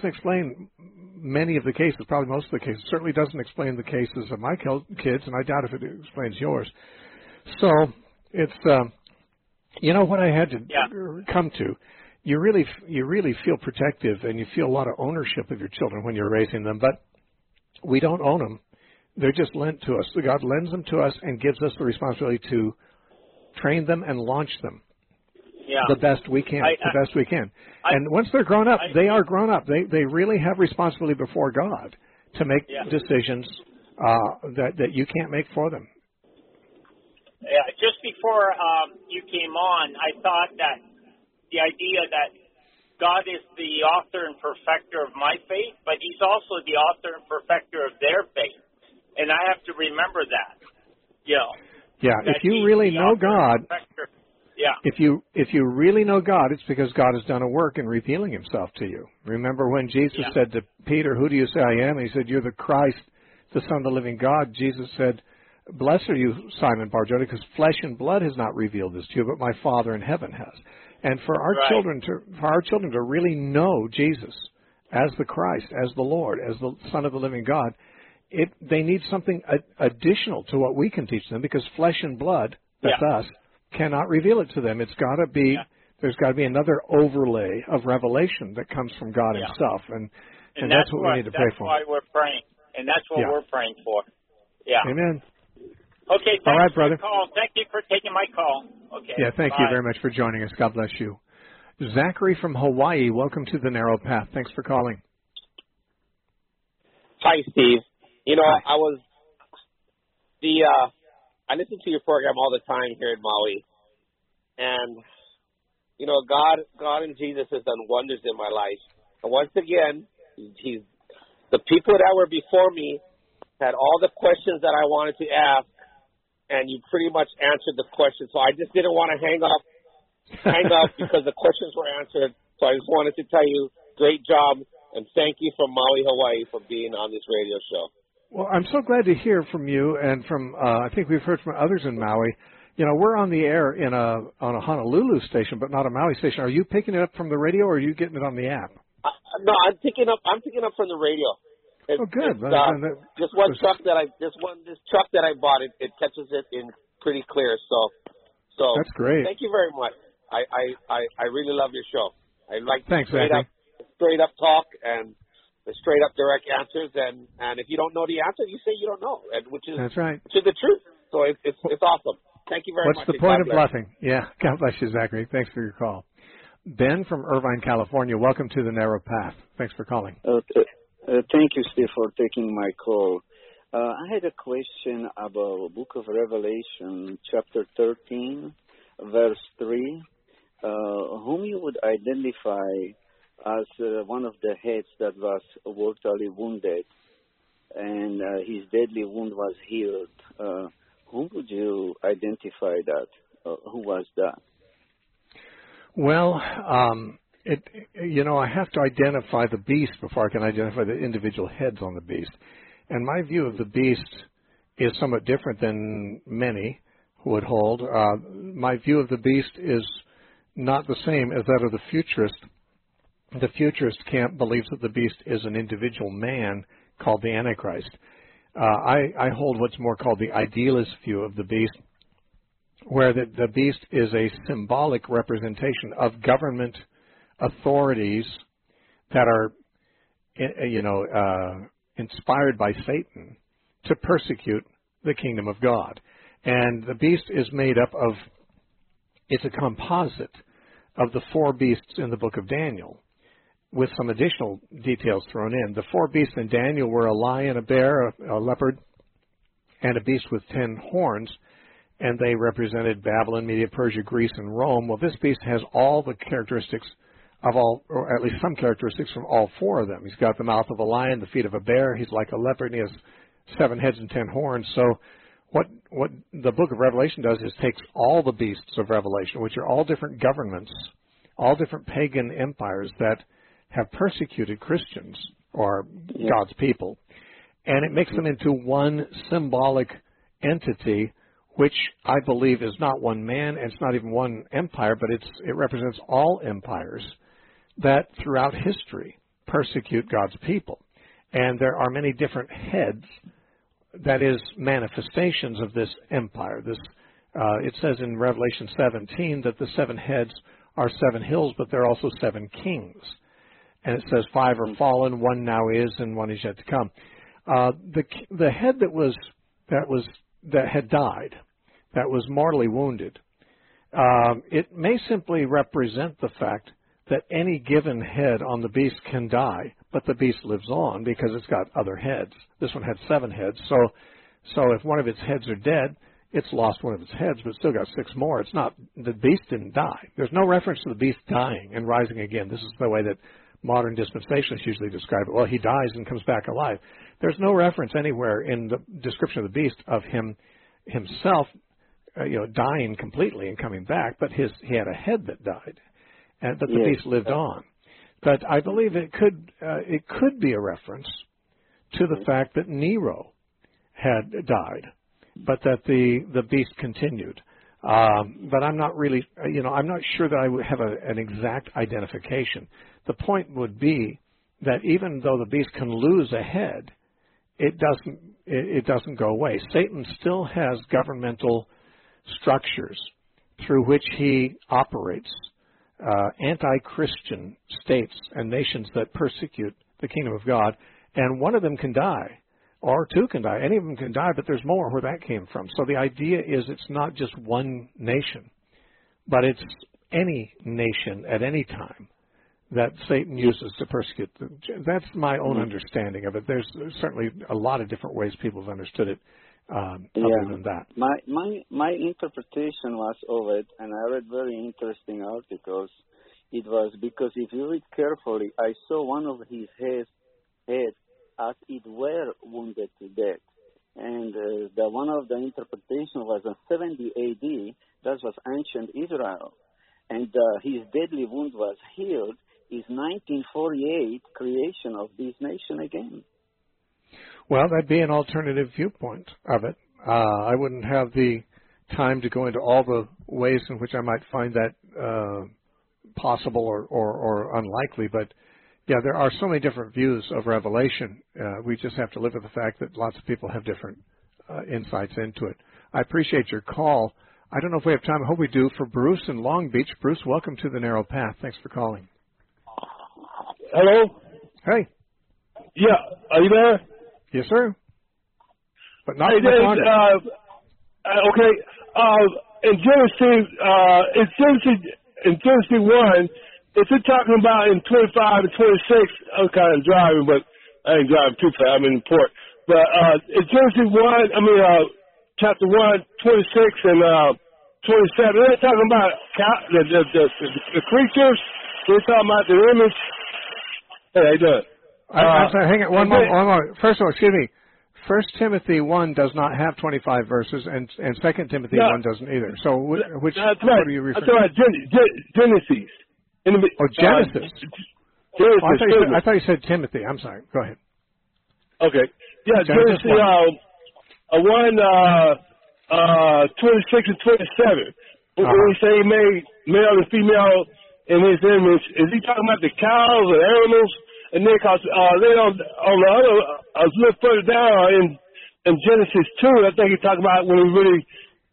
many of the cases, probably most of the cases. Certainly doesn't explain the cases of my kids, and I doubt if it explains yours. So it's what I had to come to. You really feel protective, and you feel a lot of ownership of your children when you're raising them, but we don't own them. They're just lent to us. So God lends them to us and gives us the responsibility to train them and launch them the best we can. And once they're grown up, they are grown up. They really have responsibility before God to make decisions that you can't make for them. Yeah, just before you came on, I thought that the idea that God is the author and perfecter of my faith, but he's also the author and perfecter of their faith. And I have to remember that. If you really know God, if you really know God, it's because God has done a work in revealing himself to you. Remember when Jesus said to Peter, "Who do you say I am?" And he said, "You're the Christ, the Son of the living God." Jesus said, "Blessed are you, Simon Bar-Jonah, because flesh and blood has not revealed this to you, but my Father in heaven has." And for our children to really know Jesus as the Christ, as the Lord, as the Son of the living God, they need something additional to what we can teach them, because flesh and blood, that's us, cannot reveal it to them. It's got to be there's got to be another overlay of revelation that comes from God himself, and that's what we need to pray for. That's why we're praying, and that's what we're praying for. Yeah. Amen. Okay, thanks All right, brother. for the call. Thank you for taking my call. Okay. Yeah, thank you very much for joining us. God bless you. Zachary from Hawaii, welcome to the Narrow Path. Thanks for calling. Hi, Steve. You know, Hi. I listen to your program all the time here in Maui, and you know, God and Jesus has done wonders in my life. And once again, the people that were before me had all the questions that I wanted to ask, and you pretty much answered the questions. So I just didn't want to hang up because the questions were answered. So I just wanted to tell you, great job, and thank you from Maui, Hawaii, for being on this radio show. Well, I'm so glad to hear from you and from, I think we've heard from others in Maui. You know, we're on the air on a Honolulu station, but not a Maui station. Are you picking it up from the radio, or are you getting it on the app? No, I'm picking up from the radio. Oh, good. This truck that I bought, it catches it in pretty clear. So that's great. Thank you very much. I really love your show. I like straight up talk and the straight up direct answers. And if you don't know the answer, you say you don't know, which is that's right. Which is the truth. So it's awesome. Thank you very much. What's the point of bluffing? Yeah. God bless you, Zachary. Thanks for your call. Ben from Irvine, California. Welcome to the Narrow Path. Thanks for calling. Thank you, Steve, for taking my call. I had a question about Book of Revelation, chapter 13, verse 3, whom you would identify as one of the heads that was mortally wounded, and his deadly wound was healed. Whom would you identify that? Who was that? Well, I have to identify the beast before I can identify the individual heads on the beast. And my view of the beast is somewhat different than many would hold. My view of the beast is not the same as that of the futurist. The futurist camp believes that the beast is an individual man called the Antichrist. I hold what's more called the idealist view of the beast, where the beast is a symbolic representation of government authorities that are, inspired by Satan to persecute the kingdom of God. And the beast is made up of, it's a composite of the four beasts in the book of Daniel, with some additional details thrown in. The four beasts in Daniel were a lion, a bear, a leopard, and a beast with 10 horns, and they represented Babylon, Media, Persia, Greece, and Rome. Well, this beast has all the characteristics of all, or at least some characteristics from all four of them. He's got the mouth of a lion, the feet of a bear, he's like a leopard, and he has 7 heads and 10 horns. So what the book of Revelation does is takes all the beasts of Revelation, which are all different governments, all different pagan empires that have persecuted Christians or God's people, and it makes them into one symbolic entity, which I believe is not one man, and it's not even one empire, but it represents all empires that throughout history persecute God's people. And there are many different heads, that is, manifestations of this empire. It says in Revelation 17 that the 7 heads are 7 hills, but they're also 7 kings. And it says 5 are fallen, 1 now is, and 1 is yet to come. The head that had died, that was mortally wounded, it may simply represent the fact that any given head on the beast can die, but the beast lives on because it's got other heads. This one had 7 heads, so if one of its heads are dead, it's lost one of its heads, but still got 6 more. It's not, the beast didn't die. There's no reference to the beast dying and rising again. This is the way that modern dispensationalists usually describe it. Well, he dies and comes back alive. There's no reference anywhere in the description of the beast of himself, dying completely and coming back, but he had a head that died, but the beast lived on. But I believe it could be a reference to the fact that Nero had died, but that the beast continued. But I'm not really, I'm not sure that I would have an exact identification. The point would be that even though the beast can lose a head, it doesn't go away. Satan still has governmental structures through which he operates, anti-Christian states and nations that persecute the kingdom of God, and one of them can die. or two can die. Any of them can die, but there's more where that came from. So the idea is it's not just one nation, but it's any nation at any time that Satan uses to persecute. That's my own understanding of it. There's certainly a lot of different ways people have understood it other than that. My interpretation was of it, and I read very interesting articles. It was because if you read carefully, I saw one of his head as it were wounded to death. And the one of the interpretation was in 70 A.D., that was ancient Israel. And his deadly wound was healed, is 1948 creation of this nation again. Well, that'd be an alternative viewpoint of it. I wouldn't have the time to go into all the ways in which I might find that possible or unlikely, but yeah, there are so many different views of Revelation. We just have to live with the fact that lots of people have different insights into it. I appreciate your call. I don't know if we have time. I hope we do. For Bruce in Long Beach. Bruce, welcome to The Narrow Path. Thanks for calling. Hello? Hey. Yeah, are you there? Yes, sir. But not hey, much longer. Okay. In Genesis 1, if you're talking about in 25 and 26, I'm kind of driving, but I ain't driving too fast. I'm in the port. But in Genesis 1, chapter 1, 26 and 27, they're talking about the creatures. They're talking about the image. Hey, how you doing? I'm sorry, hang on one moment. First of all, excuse me. 1 Timothy 1 does not have 25 verses, and 2 Timothy 1 doesn't either. So which that's what right. are you referring to? Genesis. Genesis. Genesis. I thought you said Timothy. I'm sorry. Go ahead. Okay. Yeah, Genesis 1, 26 and 27. When we say he made male and female in his image, is he talking about the cows or animals? And then, cause then on the other, a little further down in Genesis 2, I think he's talking about when he really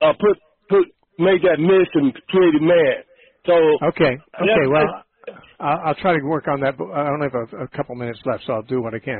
made that mist and created man. So okay. Well, I'll try to work on that, but I only have a couple minutes left, so I'll do what I can.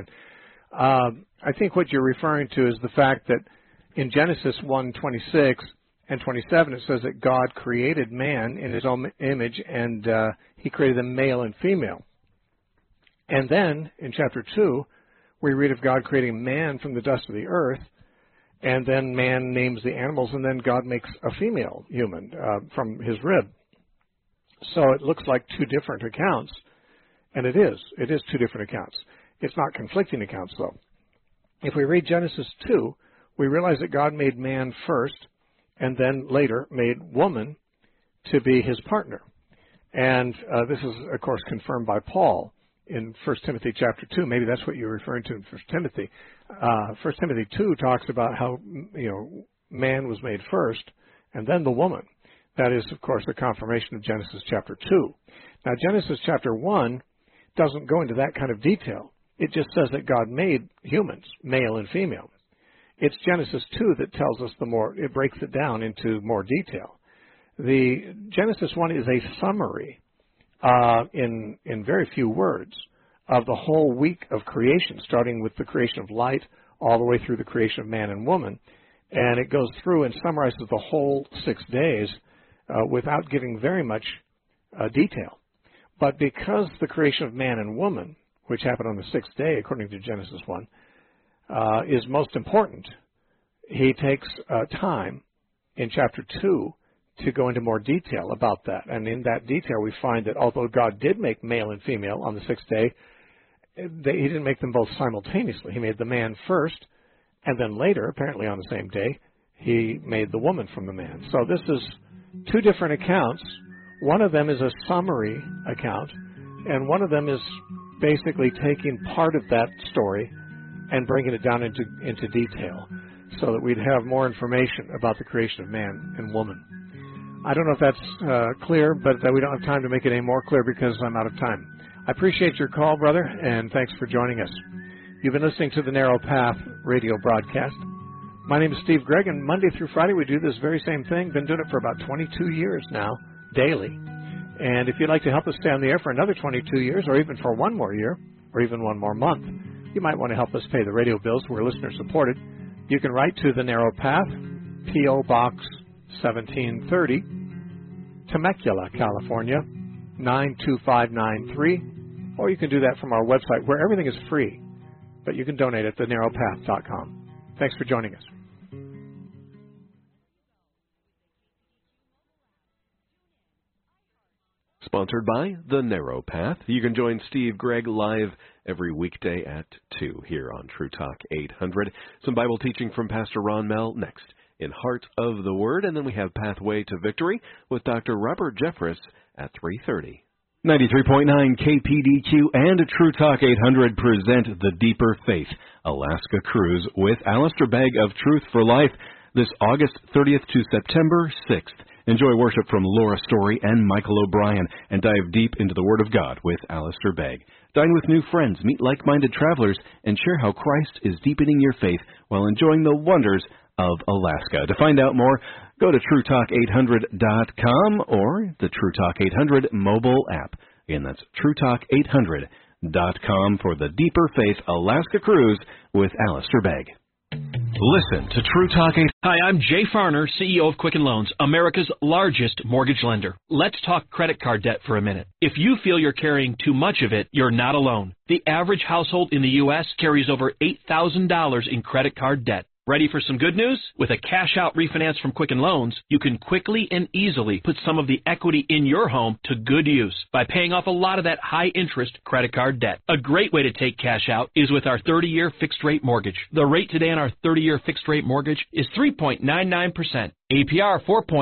I think what you're referring to is the fact that in Genesis 1:26 and 27, it says that God created man in his own image, and he created them male and female. And then, in chapter 2, we read of God creating man from the dust of the earth, and then man names the animals, and then God makes a female human from his rib. So it looks like two different accounts, and it is. It is two different accounts. It's not conflicting accounts, though. If we read Genesis 2, we realize that God made man first, and then later made woman to be his partner. And this is, of course, confirmed by Paul in 1 Timothy chapter 2. Maybe that's what you're referring to in 1 Timothy. 1 Timothy 2 talks about how, man was made first and then the woman. That is, of course, the confirmation of Genesis chapter 2. Now, Genesis chapter 1 doesn't go into that kind of detail. It just says that God made humans, male and female. It's Genesis 2 that tells us it breaks it down into more detail. The Genesis 1 is a summary in very few words of the whole week of creation, starting with the creation of light all the way through the creation of man and woman. And it goes through and summarizes the whole 6 days without giving very much detail. But because the creation of man and woman, which happened on the 6th day, according to Genesis 1, is most important, he takes time in chapter 2 to go into more detail about that. And in that detail, we find that although God did make male and female on the 6th day, he didn't make them both simultaneously. He made the man first, and then later, apparently on the same day, he made the woman from the man. So this is two different accounts. One of them is a summary account, and one of them is basically taking part of that story and bringing it down into detail so that we'd have more information about the creation of man and woman. I don't know if that's clear, but we don't have time to make it any more clear because I'm out of time. I appreciate your call, brother, and thanks for joining us. You've been listening to the Narrow Path radio broadcast. My name is Steve Gregg, and Monday through Friday we do this very same thing. Been doing it for about 22 years now, daily. And if you'd like to help us stay on the air for another 22 years, or even for one more year, or even one more month, you might want to help us pay the radio bills. We're listener-supported. You can write to The Narrow Path, P.O. Box 1730, Temecula, California, 92593, or you can do that from our website where everything is free, but you can donate at thenarrowpath.com. Thanks for joining us. Sponsored by The Narrow Path. You can join Steve Gregg live every weekday at 2 here on True Talk 800. Some Bible teaching from Pastor Ron Mell next in Heart of the Word, and then we have Pathway to Victory with Dr. Robert Jeffress at 3:30. 93.9 KPDQ and True Talk 800 present The Deeper Faith Alaska Cruise with Alistair Begg of Truth for Life this August 30th to September 6th. Enjoy worship from Laura Story and Michael O'Brien and dive deep into the Word of God with Alistair Begg. Dine with new friends, meet like-minded travelers, and share how Christ is deepening your faith while enjoying the wonders of Alaska. To find out more, go to TrueTalk800.com or the True Talk 800 mobile app. Again, that's TrueTalk800.com for the Deeper Faith Alaska Cruise with Alistair Begg. Listen to True Talk 8. Hi, I'm Jay Farner, CEO of Quicken Loans, America's largest mortgage lender. Let's talk credit card debt for a minute. If you feel you're carrying too much of it, you're not alone. The average household in the U.S. carries over $8,000 in credit card debt. Ready for some good news? With a cash-out refinance from Quicken Loans, you can quickly and easily put some of the equity in your home to good use by paying off a lot of that high-interest credit card debt. A great way to take cash out is with our 30-year fixed-rate mortgage. The rate today on our 30-year fixed-rate mortgage is 3.99%. APR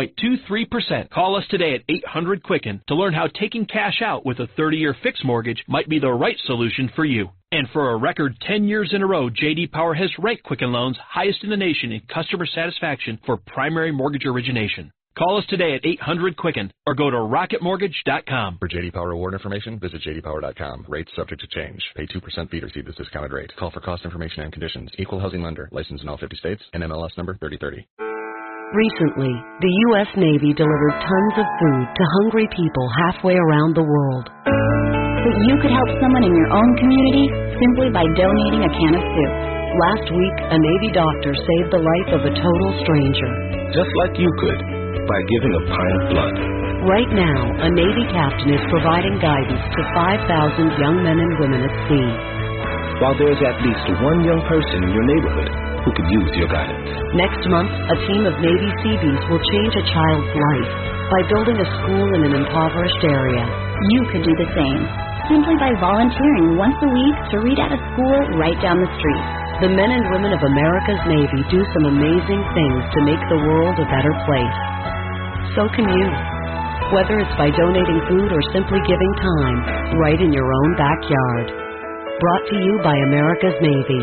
4.23%. Call us today at 800-QUICKEN to learn how taking cash out with a 30-year fixed mortgage might be the right solution for you. And for a record 10 years in a row, J.D. Power has ranked Quicken Loans highest in the nation in customer satisfaction for primary mortgage origination. Call us today at 800-QUICKEN or go to rocketmortgage.com. For J.D. Power award information, visit jdpower.com. Rates subject to change. Pay 2% fee to receive this discounted rate. Call for cost information and conditions. Equal housing lender. Licensed in all 50 states. NMLS number 3030. Recently, the U.S. Navy delivered tons of food to hungry people halfway around the world. But you could help someone in your own community simply by donating a can of soup. Last week, a Navy doctor saved the life of a total stranger. Just like you could, by giving a pint of blood. Right now, a Navy captain is providing guidance to 5,000 young men and women at sea. While there's at least one young person in your neighborhood who could use your guidance. Next month, a team of Navy Seabees will change a child's life by building a school in an impoverished area. You could do the same, simply by volunteering once a week to read at a school right down the street. The men and women of America's Navy do some amazing things to make the world a better place. So can you. Whether it's by donating food or simply giving time, right in your own backyard. Brought to you by America's Navy.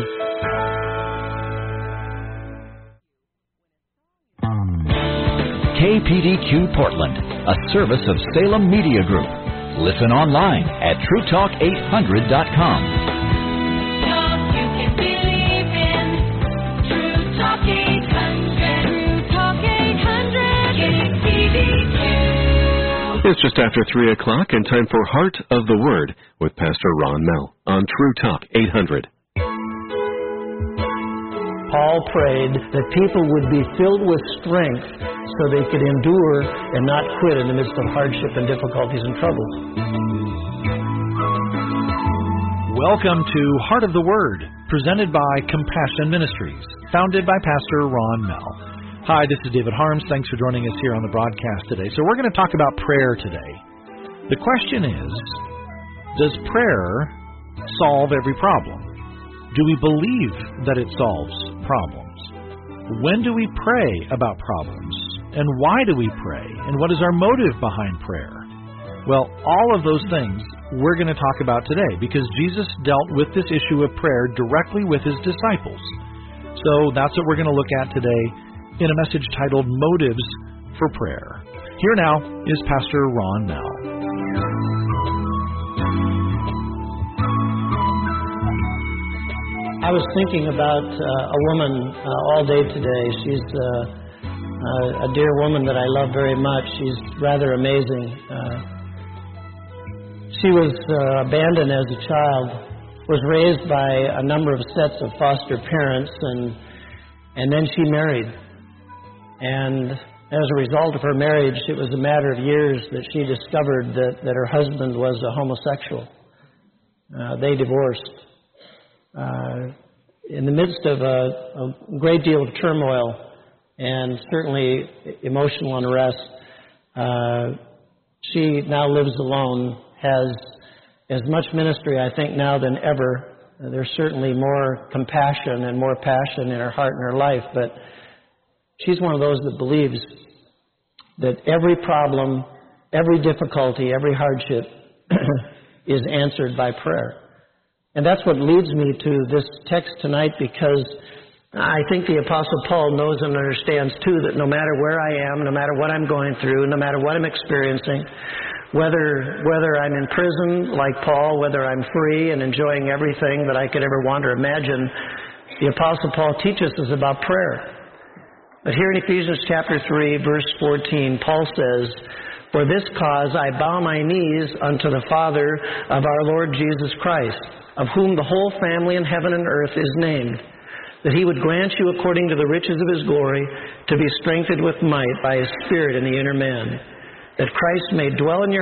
KPDQ Portland, a service of Salem Media Group. Listen online at TrueTalk800.com. It's just after 3 o'clock and time for Heart of the Word with Pastor Ron Mell on True Talk 800. Paul prayed that people would be filled with strength so they could endure and not quit in the midst of hardship and difficulties and troubles. Welcome to Heart of the Word, presented by Compassion Ministries, founded by Pastor Ron Mell. Hi, this is David Harms. Thanks for joining us here on the broadcast today. So we're going to talk about prayer today. The question is, does prayer solve every problem? Do we believe that it solves problems? When do we pray about problems? And why do we pray? And what is our motive behind prayer? Well, all of those things we're going to talk about today because Jesus dealt with this issue of prayer directly with his disciples. So that's what we're going to look at today in a message titled Motives for Prayer. Here now is Pastor Ron Mell. I was thinking about a woman all day today. She's a dear woman that I love very much. She's rather amazing. She was abandoned as a child was raised by a number of sets of foster parents, and then she married. And as a result of her marriage, it was a matter of years that she discovered that her husband was a homosexual. They divorced. In the midst of a great deal of turmoil and certainly emotional unrest, she now lives alone, has as much ministry, I think, now than ever. There's certainly more compassion and more passion in her heart and her life, but she's one of those that believes that every problem, every difficulty, every hardship is answered by prayer. And that's what leads me to this text tonight, because I think the Apostle Paul knows and understands, too, that no matter where I am, no matter what I'm going through, no matter what I'm experiencing, whether I'm in prison like Paul, whether I'm free and enjoying everything that I could ever want or imagine, the Apostle Paul teaches us about prayer. But here in Ephesians chapter 3, verse 14, Paul says, "For this cause I bow my knees unto the Father of our Lord Jesus Christ, of whom the whole family in heaven and earth is named, that he would grant you according to the riches of his glory to be strengthened with might by his Spirit in the inner man, that Christ may dwell in your